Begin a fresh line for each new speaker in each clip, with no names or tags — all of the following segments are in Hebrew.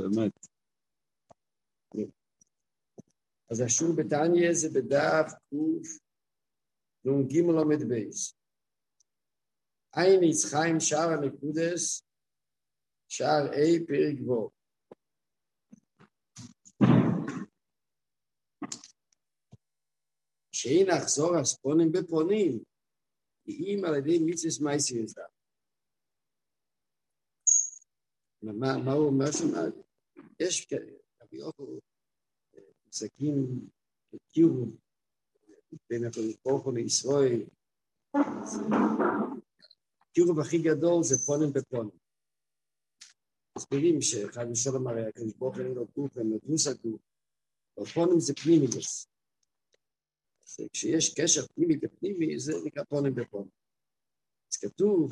באמת.
אז השור בתניא זה בדף נ"ג עמוד בייס. עין יצחיים שער הנקודס, שער A פרק ו'. שאין אחזור הספונים בפונים, אם על ידי מצוות מעשה יסוד. מה הוא אומר שם? יש כביכול פסקים הכירו בין הקדוש ברוך הוא לישראל. הכירו הכי גדול זה פונים בפונים. מסבירים שאחד משולם הרי הקדוש ברוך הוא לא גוף ומדרוס הגוף, אבל זה פנימיוס. כשיש קשר פנימי בפנימי, זה נקרא פונים בפונים. אז כתוב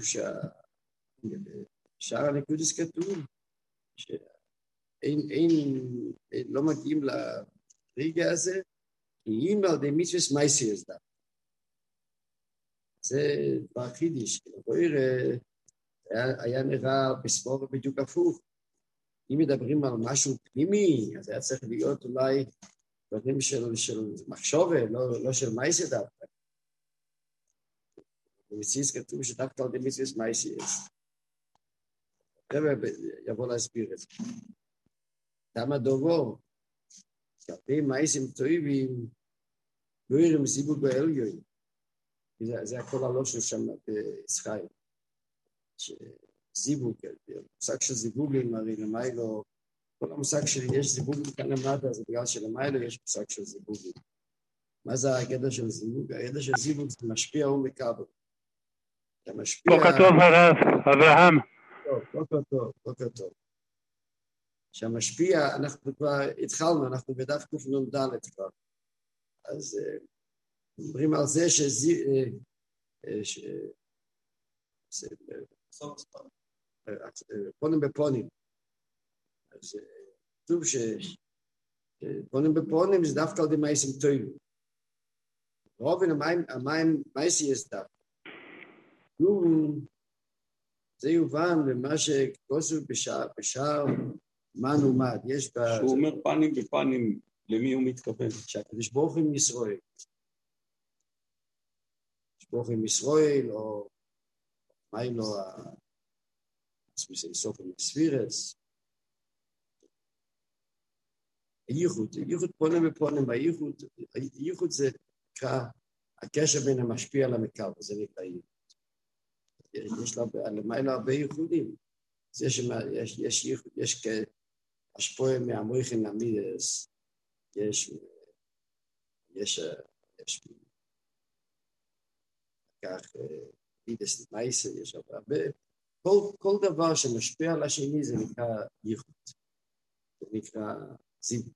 שער הנקודס כתוב לא מגיעים לרגע הזה, כי אם על ידי מצוות מעשה יסוד. זה דבר חידוש, היה נראה בספור בדיוק הפוך. אם מדברים על משהו פנימי, אז היה צריך להיות אולי דברים של מחשבה, לא של מעשה דווקא. במציאות כתוב שדווקא על ידי מצוות מעשה יסוד. יבוא להסביר את זה. למה דובו? כלפי מעשים טובים, לא יראים זיווג בעליון. זה הכל הלושן שם בישחיים. זיווג, המושג של זיווגים, הרי למיילו, כל המושג שיש זיווגים כאן למטה, זה בגלל שלמיילו יש מושג של זיווגים. מה זה הגדר של זיווג? הגדר של זיווג זה משפיע ומקבל.
בוקר טוב הרב, אברהם.
בוקר טוב. שהמשפיע, אנחנו כבר התחלנו, אנחנו בדף קנ"ד כבר. אז אומרים על זה פונים בפונים. אז כתוב שפונים בפונים זה דווקא על ידי מעשים טובים. רוב המים מעשי יסוד. זה יובן במה שכתוב בשער מן ומד.
שהוא אומר פנים בפנים, למי הוא מתכוון?
שהקדוש ברוך הוא עם ישראל. הקדוש ברוך הוא עם ישראל, או מה אם לא סוף הספירס. הייחוד פונים בפונים, הייחוד זה נקרא הקשר בין המשפיע למקבל, זה נקרא ייחוד. יש למעלה הרבה ייחודים. זה יש השפועה מהמויכין המידס, יש כך מידס מייסה, יש הרבה, כל דבר שמשפיע על השני זה נקרא ייחוד, זה נקרא זיווג.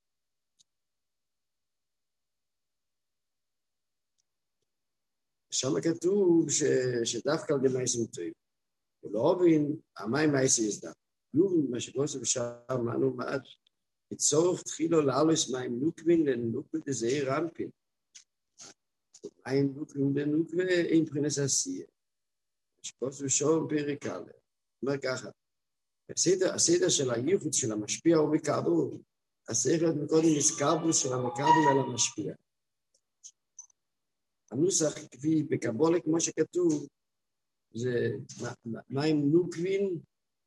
שם כתוב שדווקא על ידי מעשים טובים. ולא הבין, המים מעשה יסוד. יובין מה שכתוב בשער מן ומד, לצורך תחילו לעלוס מים נוקבין לנוקווה דזעיר אנפין. מים נוקבין לנוקווה אין מבחינת עשייה. שכתוב בשער פרק א'. אומר ככה, הסדר של הייחוד של המשפיע הוא מקבל, צריך להיות מקודם מסקבל של המקבל על המשפיע. הנוסח כפי בקבולה כמו שכתוב, זה מים נוקבין,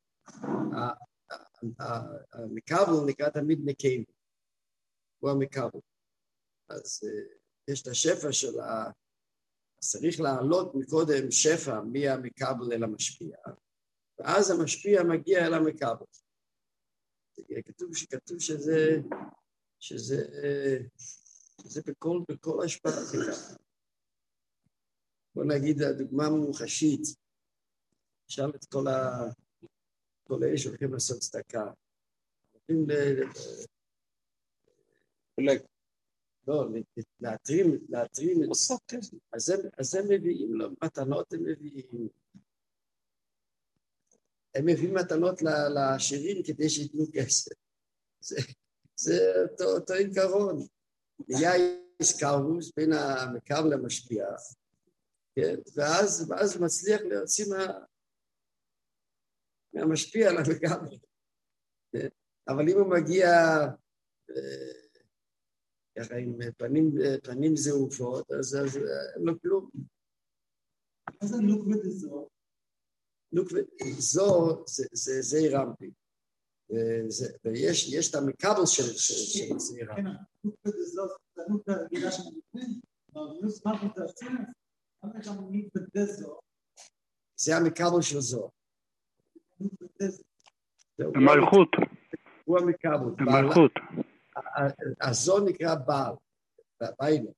המקבל נקרא תמיד נקיים, הוא המקבל. אז יש את השפע של צריך לעלות מקודם שפע מהמקבל אל המשפיע, ואז המשפיע מגיע אל המקבל. כתוב שזה בכל השפעה זה ככה. בוא נגיד, הדוגמה מוחשית, שאל את כל אלה שהולכים לעשות צדקה. הולכים להתרים. אז הם מביאים לו מתנות, הם מביאים מתנות לעשירים כדי שיתנו כסף. זה אותו עיקרון. היה איסקארוס בין המקבל למשפיע, כן? ואז מצליח להוציא מהמשפיע למקבל. כן? אבל אם הוא מגיע ככה עם פנים זעופות, אז אין לו כלום.
מה זה נוקווה דזו?
נוקווה דזו זה רמפי. ויש את המקבל של זעירה.
כן, נוקווה דזו, זה נוקווה רגילה של נוקווה, אבל לא סמך את עצמך, אבל יש שם נוקווה דזו.
זה המקבל של זו.
נוקווה דזו.
המלכות.
הוא המקבל.
המלכות.
הזו נקרא בעל, ביילו.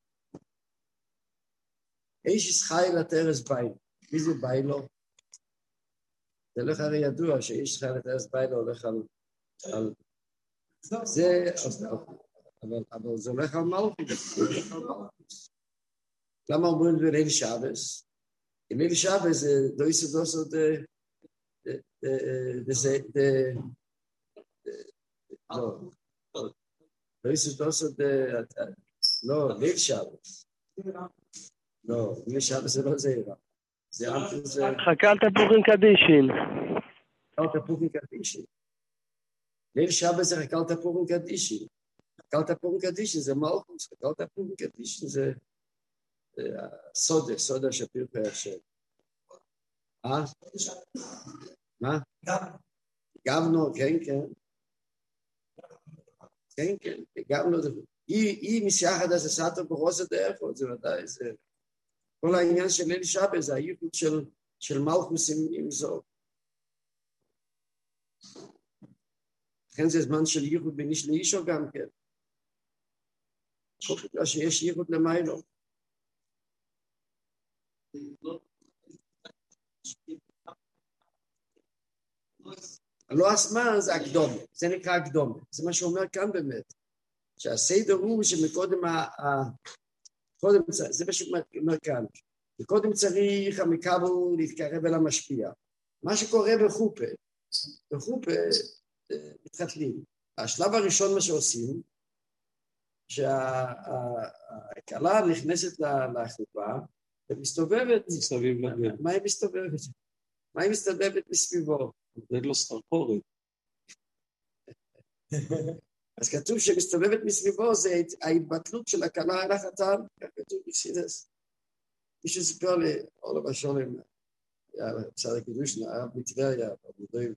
איש ישחי לתרס ביילו. מי זה ביילו? זה הולך הרי ידוע שאיש ישחי לתרס ביילו הולך על זה, אבל זה הולך על מלכות. למה אומרים את זה ליל שבס? ליל שבס זה לא יסודוסו לא יסודוסו לא, ליל שבס. לא, ליל שבס זה לא זהירה.
חכה על תפוחים קדישין.
חכה על תפוחים קדישין. ליל שבס זה חכה על תפוחים קדישין. חכה על תפוחים קדישין זה מלכות. חכה על תפוחים קדישין זה סודה שפיר פרשת. מה? גבנו, כן. כן, גבנו. היא מסייחד אז הסעתו בחוס הדרך, זה ודאי, זה... כל העניין של ליל שבס, זה הייחוד של מלכוס עם זו. לכן זה זמן של ייחוד בין איש לאישו גם כן. כל כך שיש ייחוד למיילו. לא הזמן זה הקדומה, זה נקרא הקדומה. זה מה שאומר כאן באמת. שהסדר הוא שמקודם זה מה שאומר כאן. וקודם צריך המקבל להתקרב אל המשפיע. מה שקורה בחופה מתחתלים. השלב הראשון מה שעושים, שהכלה נכנסת לחופה ומסתובבת. מה היא מסתובבת? מה היא מסתובבת מסביבו?
זה לא סחרחורת.
אז כתוב שמסתובבת מסביבו זה ההתבטלות של הכלה אל החתן, כך כתוב בסידס. מישהו סיפר לי, עולב השולם, בסד הקידוש, הרב מטבריה, במודעים,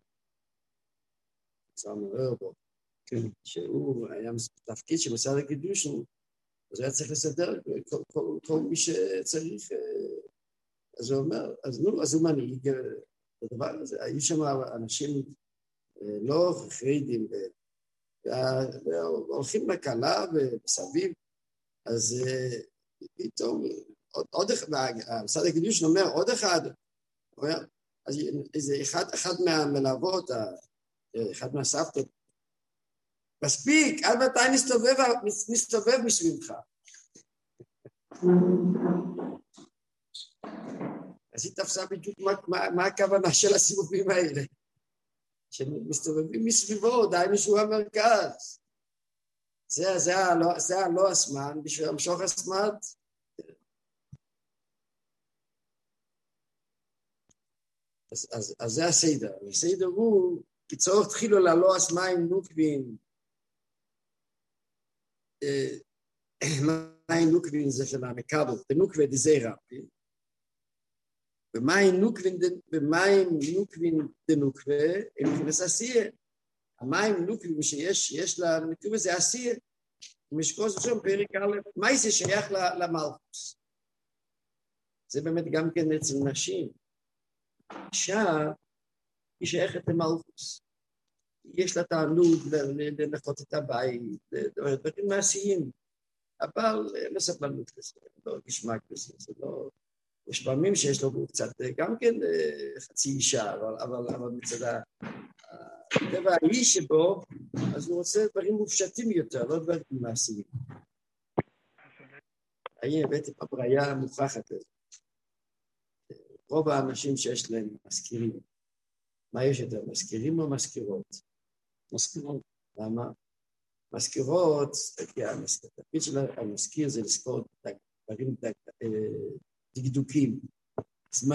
צער מעורר בו, שהוא היה תפקיד שבסד הקידוש, אז הוא היה צריך לסדר כל מי שצריך, אז הוא אומר, אז הוא מנהיג את הדבר הזה. היו שם אנשים לא חרדים, והולכים לכלה ומסביב, אז פתאום עוד אחד, המשרד הקידוש אומר עוד אחד, אז איזה אחד מהמלוות, אחד מהסבתות, מספיק, עד מתי נסתובב מסביבך. אז היא תפסה בדיוק מה הכוונה של הסיבובים האלה. שמסתובבים מסביבו, דיינו שהוא המרכז. זה לא הזמן, בשביל המשוך הזמן. אז זה הסדר. הסדר הוא, כצורך תחילו ללא הסמים נוקבין. מים נוקבין זה של המקבל, ונוקווה דזירה. במים נוקבין דנוקווה, הם נכנס עשייה. המים נוקבין שיש לנקווה זה עשייה. משקוס שם פרק א', מה זה שייך למלכוס? זה באמת גם כן אצל נשים. אישה היא שייכת למלכוס. יש לה תענוג לנחות את הבית, דברים מעשיים. אבל אין לה סבלנות לזה, לא גשמק לזה, זה לא... יש פעמים שיש לו קצת, גם כן חצי אישה, אבל מצד הטבע האיש שבו, אז הוא רוצה דברים מופשטים יותר, לא דברים מעשיים. אני הבאתי בבריה מוכחת לזה. רוב האנשים שיש להם מזכירים, מה יש יותר, מזכירים או מזכירות?
מזכירות.
למה? מזכירות, כי התפקיד של המזכיר זה לזכור דברים דקדוקים,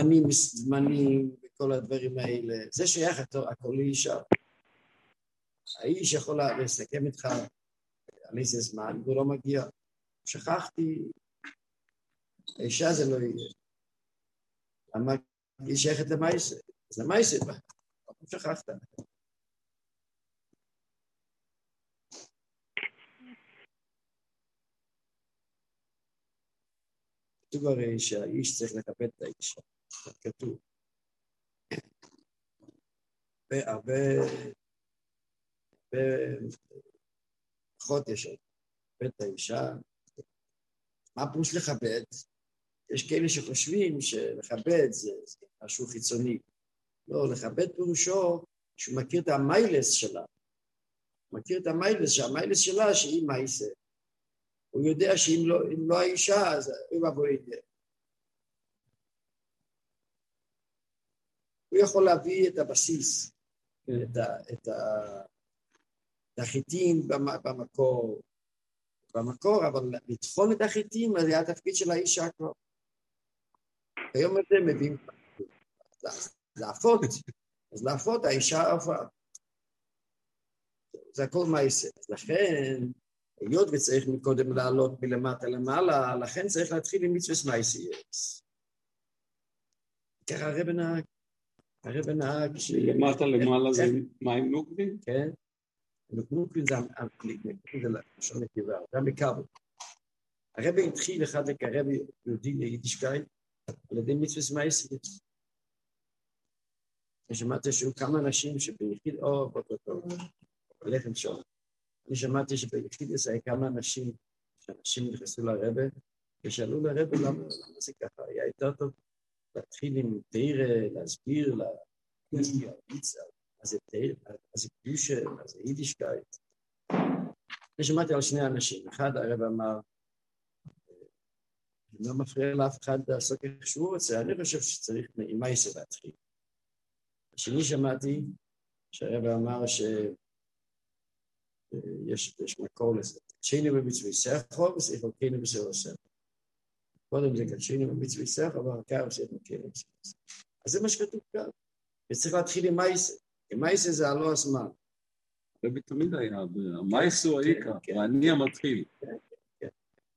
זמנים וכל הדברים האלה. זה שייך הכל לאישה. האיש יכול לסכם איתך על איזה זמן, והוא לא מגיע. שכחתי, האישה זה לא יהיה. למה היא שייכת למייסה? אז למייסה, שכחת. כתוב הרי שהאיש צריך לכבד את האישה. כתוב. הרבה פחות יש לכבד את האישה. מה פירוש לכבד? יש כאלה שחושבים שלכבד זה משהו חיצוני. לא, לכבד פירושו שהוא מכיר את המיילס שלה. הוא מכיר את המיילס, שהמיילס שלה שהיא מייסה. הוא יודע שאם לא האישה, אז הוא יבוא ידע. הוא יכול להביא את הבסיס, את החיטים במקור, אבל לטחון את החיטים, אז זה התפקיד של האישה כבר. היום הזה מביאים להפות, האישה עפה. זה הכל מייסה. לכן, היות וצריך מקודם לעלות מלמטה למעלה, לכן צריך להתחיל עם מצווה מייסייס. ככה הרב נהג
למטה למעלה זה מים נוקבים?
כן. נוקבים זה לשון נקבה, זה המקבל. הרב התחיל אחד לקרב יהודי ליידישקייט, על ידי מצווה מייסייס. שמעתי שהיו כמה אנשים שביחיד, בוקר טוב, הלכם שם. אני שמעתי שביחיד היה כמה שאנשים נכנסו לרבא, ושאלו לרבא למה זה ככה, היה יותר טוב להתחיל עם תאיר, להסביר, מה זה תאיר, מה זה קדושה, מה זה יידישקייט. אני שמעתי על שני אנשים, אחד הרבא אמר, אני לא מפריע לאף אחד לעשות איך שהוא רוצה, אני חושב שצריך עם מייסה להתחיל. השני שמעתי שהרבא אמר יש מקור לזה. קדשנו במצווי סכו, וסליחו קיינו בסרו סכו. קודם זה קדשנו במצווי סכו, אבל כך עושה את מקיינו בסרו סכו. אז זה מה שכתוב כאן. וצריך להתחיל עם מייסה. עם מייסה זה הלא הזמן.
זה תמיד היה, המייסה הוא העיקר, ואני המתחיל.
כן.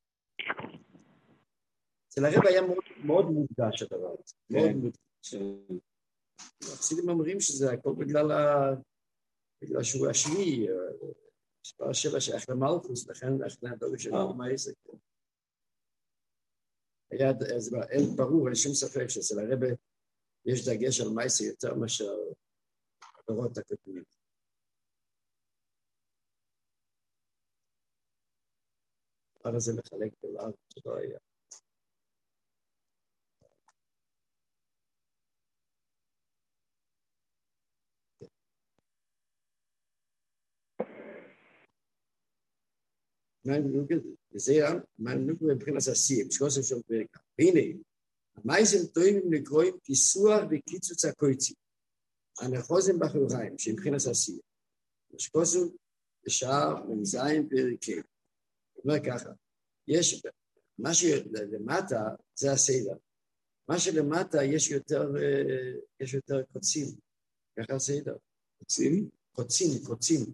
אצל הרבא היה מאוד מודגש הדבר הזה. מאוד מודגש. החסידים אומרים שזה הכל בגלל שהוא השביעי, מספר 7 שייך למלכוס, לכן הדוגל שלו מייסה. היה ברור, אין שום ספק שאצל הרבא יש דגש על מייסה יותר מאשר הדורות הקודמים. הדבר הזה לחלק דולר, שלא היה. מה נוגע מבחינת עשייה, שכוסף של פרק. הנה, המייסים טועים לקרואים כיסוח וקיצוץ הקויצי. הנחוזים בחוריים, שמבחינת עשייה. שכוסף בשער ממזיים פרקי. הוא אומר ככה, מה שלמטה זה הסדר. מה שלמטה יש יותר קוצים. ככה הסדר. קוצים.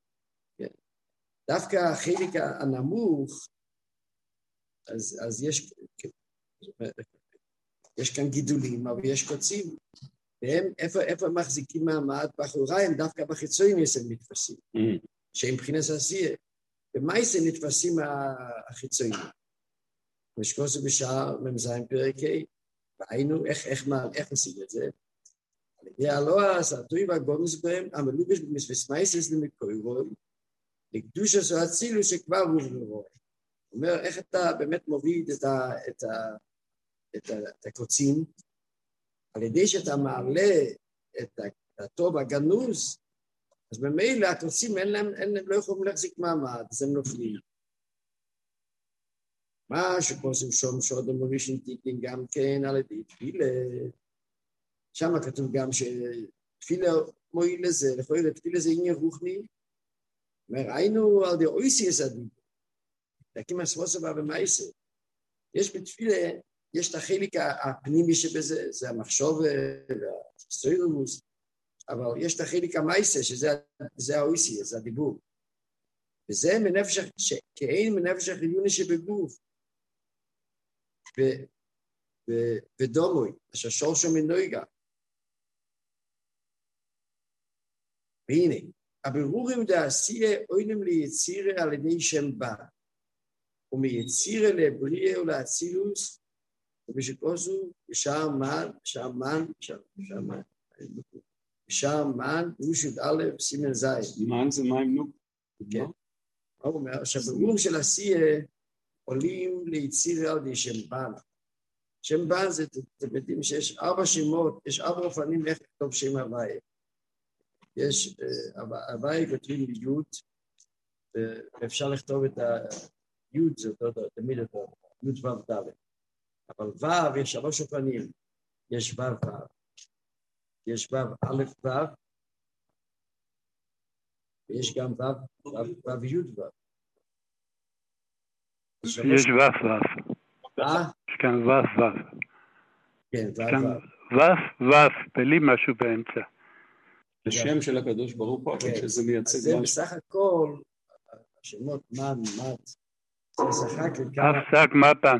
דווקא החלק הנמוך, אז יש כאן גידולים, אבל יש קוצים, והם איפה מחזיקים מעמד בחוריים, דווקא בחיצוניות הם נתפסים, שהם מבחינת עשייה, במייסה נתפסים החיצוניות. ושכוסו בשער ממזיים פרקי, והיינו איך עושים את זה? על ידי הלועס, הטוי והגומס בהם, המלובש במסמייסס למקוירוי, לקדושה של הצילו שכבר הוא רואה. הוא אומר, איך אתה באמת מוביל את הקוצים, על ידי שאתה מעלה את הטוב הגנוז, אז במילא הקוצים הם לא יכולים להחזיק מעמד, אז הם נופלים. מה שפוסים שום שודם ורישן טיקין גם כן על ידי תפילה, שם כתוב גם שתפילה מועיל לזה, לכל תפילה זה עניין רוחני, ראינו על די אויסיס אדיב, להקים הסבוסה בה במייסה. יש בתפילה, יש את החלק הפנימי שבזה, זה המחשוב והסוירוס, אבל יש את החלק המייסה, שזה האויסי, זה הדיבור. וזה מנפש, כאין מנפש החיוני שבגוף. ודומוי, אשר שורשו מנויגה. והנה, הבירורים דעשייה אוינם ליצירה על ידי שם בא, ומייצירה לבריאה ולאצילוס, ובשקוסו, שער מן, פרושת א', סימן זין.
מן זה מים נוק.
כן. הוא אומר, שהבירורים של עשייה עולים ליצירה על ידי שם בא. שם בא זה, אתם יודעים שיש 4 שמות, יש 4 אופנים איך לכתוב שם הוויה. יש, הוויה כותבים יוד, ואפשר לכתוב את היוד, זה אותו, תמיד אותו, יוד וו ד'. אבל וו יש 3 אופנים, יש וו וו, יש וו א' וו, ויש גם וו יוד וו.
יש וו וו. יש כאן וו וו.
כן,
וו וו. וו וו, בלי משהו באמצע.
זה שם של הקדוש ברוך הוא, אבל שזה מייצג
זה בסך הכל, השמות מן, מת, זה שחק לכמה...
אף שק מפן.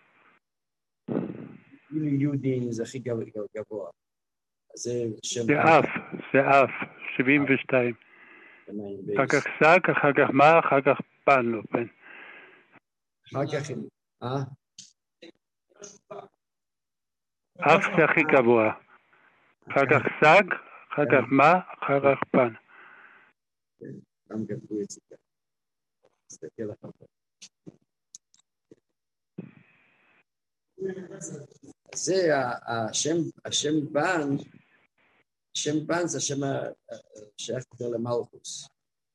כאילו יהודים זה הכי גבוה. זה שם...
זה אף, 72. אחר כך שק, אחר כך מה, אחר כך פן לא פן.
אחר כך...
אף זה הכי גבוה. אחר כך שק, אחר כך מה, אחר כך פן.
גם כתבו את זה. תסתכל אחר כך. זה השם בן, שם בן זה השם שייך יותר למלכוס.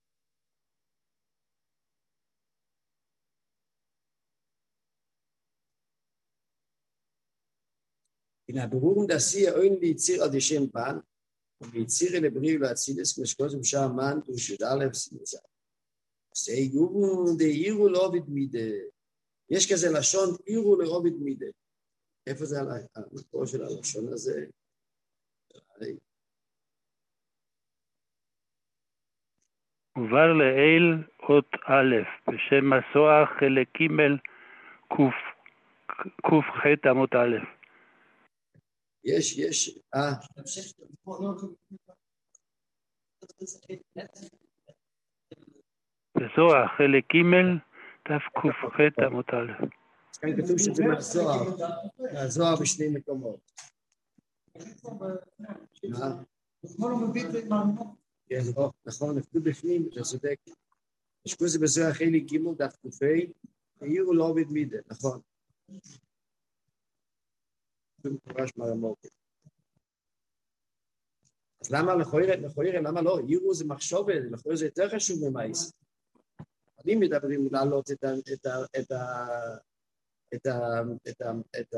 הנה, הבירורים דעשייה אוין ליציר עד השם בן, ויצירה לבריאה ולאצילס, משקוזם שער מן, פרושת א', סימן זין. זה יובן דאירו לעובד מידה. יש כזה לשון, אירו לעובד מידה. איפה זה המקור של הלשון הזה?
עובר לאל אות א', בשם מסוע חלק ג' קוף ח' עמוד א'.
יש,
בזוהר חלק ג' תף קוף ח' עמוד א'.
כאן כתוב שזה מהזוהר בשני מקומות. נכון, כתוב בפנים, אתה צודק. יש כזה בזוהר חלק ג' תף קוף ח', העירו לא עובד מידה, נכון. במפורש מהמוקד. אז למה לכוירה, למה לא? עירו זה מחשובת, לכוירה זה יותר חשוב ממייס. אני מדברים לעלות את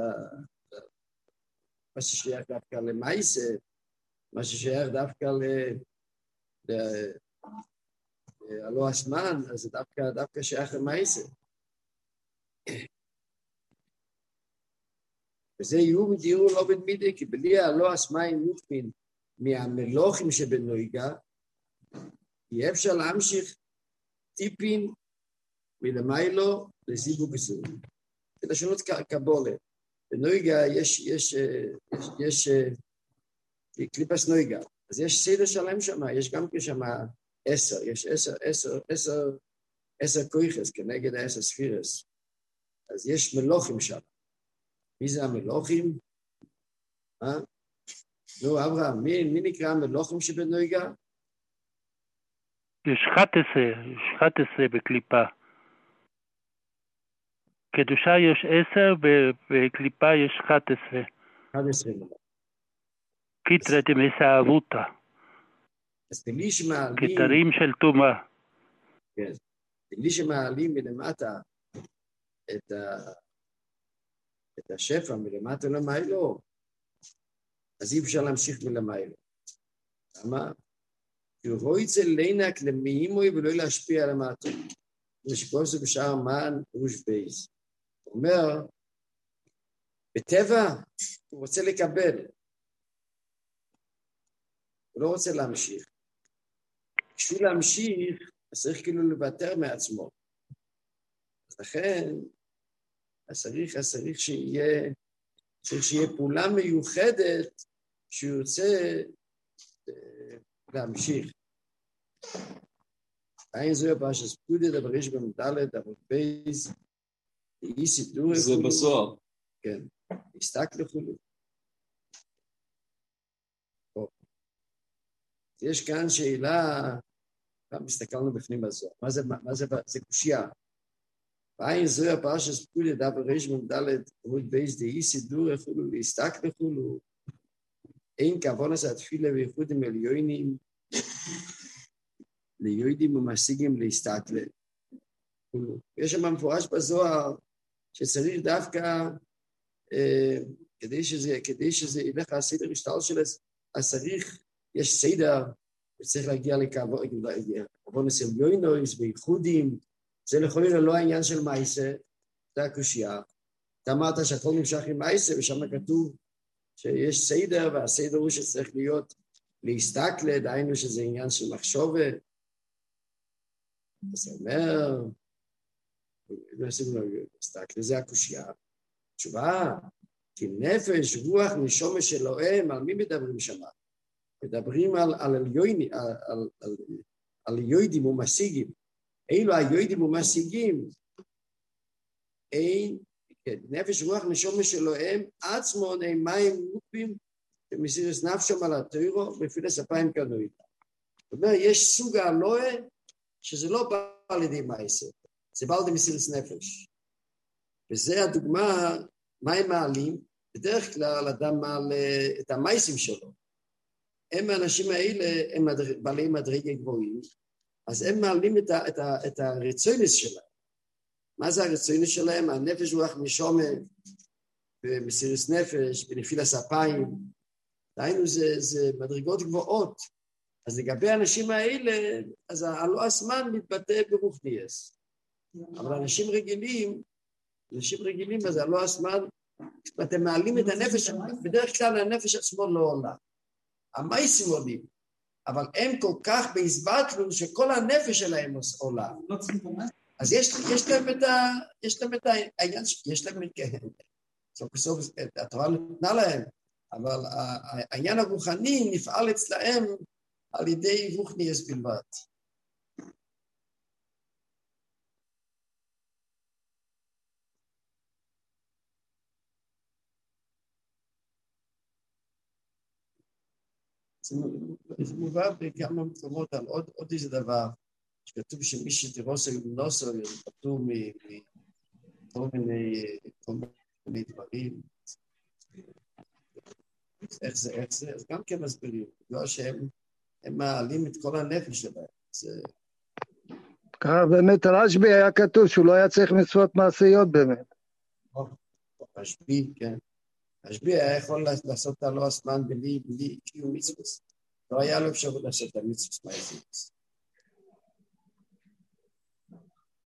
מה ששייך דווקא למייס, מה ששייך דווקא הלא הזמן, אז זה דווקא שייך למייס. וזה יהיו דיור לא בן מידי, כי בלי הלא הסמיים מופין מהמלוכים שבנויגה, יהיה אפשר להמשיך טיפין מלמיילו לזיווג זהות. זה לשונות קבולה. בנויגה יש קליפס נויגה, אז יש סדר שלם שם, יש גם שם 10, יש 10 כויכס כנגד 10 ספירס. אז יש מלוכים שם. מי זה המלוכים? נו, אברהם, מי נקרא המלוכים שבנויגה?
יש 11 בקליפה. קדושה יש 10, בקליפה יש 11.
11.
קיטרה דמסה אבותה.
אז תלי שמעלים...
כתרים של תומה.
כן. תלי שמעלים מלמטה את השפע מלמטה למיילו, אז אי אפשר להמשיך מלמיילו. למה? כי הוא רואה את זה לינק למאימוי ולא להשפיע על המטה. ושכל זה בשער מן ראש בייס. הוא אומר, בטבע הוא רוצה לקבל. הוא לא רוצה להמשיך. בשביל להמשיך, אז צריך כאילו לוותר מעצמו. אז לכן, צריך שיהיה פעולה מיוחדת שהוא רוצה להמשיך. אין זו הפרשת פקודה, דבר יש במדלת, אבל בייז, אי סידור
זה בזוהר.
כן, הסתכל לכולו. יש כאן שאלה, פעם הסתכלנו בפנים בזוהר, זה קושיה. ואין זו הפרשת פקודה, דבר יש במדלת, אבל בייז, אי סידור לכולו, הסתכל לכולו. אין כוון עשה תפילה וייחודים עליונים, ליהודים ומשיגים להסתכלה. יש שם מפורש בזוהר שצריך דווקא, כדי שזה ילך הסדר משתל שלו, אז יש סדר, וצריך להגיע לכוון עליונים וייחודים, זה לכל יום לא העניין של מייסה, זה הקושיה. אתה אמרת שהכל נמשך עם מייסה, ושם כתוב שיש סדר, והסדר הוא שצריך להיות להסתכלה, דהיינו שזה עניין של מחשובה, אז אומר, זה הקושיה. תשובה, כי נפש, רוח, נשומה של אלוהים, על מי מדברים שם? מדברים על יהודים ומשיגים. אילו היהודים ומשיגים, נפש, רוח, נשומה של אלוהים, עצמו מים נוקבים, ומסירס נפשם על התוירו, בפילס אפיים קנוי. זאת אומרת, יש סוג האלוהה, שזה לא בא על ידי מייסה, זה בא על ידי מסירת נפש. וזה הדוגמה, מה הם מעלים? בדרך כלל אדם מעלה את המייסים שלו. הם האנשים האלה, הם בעלי מדרגה גבוהים, אז הם מעלים את הרצוינס שלהם. מה זה הרצוינס שלהם? הנפש רוח נשומה, במסירת נפש, בנפילת אפיים. דהיינו, זה מדרגות גבוהות. אז לגבי האנשים האלה, אז הלא הזמן מתבטא ברוחניאס. אבל אנשים רגילים, אז הלא הזמן, אתם מעלים את הנפש, בדרך כלל הנפש עצמו לא עולה. המייסים עולים, אבל הם כל כך בהסבטלות שכל הנפש שלהם עולה. אז יש להם את העניין, יש להם בסוף התורה נתנה להם, אבל העניין הרוחני נפעל אצלהם, על ידי רוחניאס בלבד. זה מובא בכמה מקומות על עוד איזה דבר, שכתוב שמי שתירוסו נוסו, כתוב מכל מיני דברים. איך זה? אז גם כן מסבירים, בגלל שהם מעלים את כל הנפש שלהם.
באמת רשב"י היה כתוב שהוא לא היה צריך מצוות מעשיות באמת.
רשב"י, כן. רשב"י היה יכול לעשות את הלא הזמן בלי קיום מצוות. לא היה לו אפשרות לעשות את המצוות מעשיות.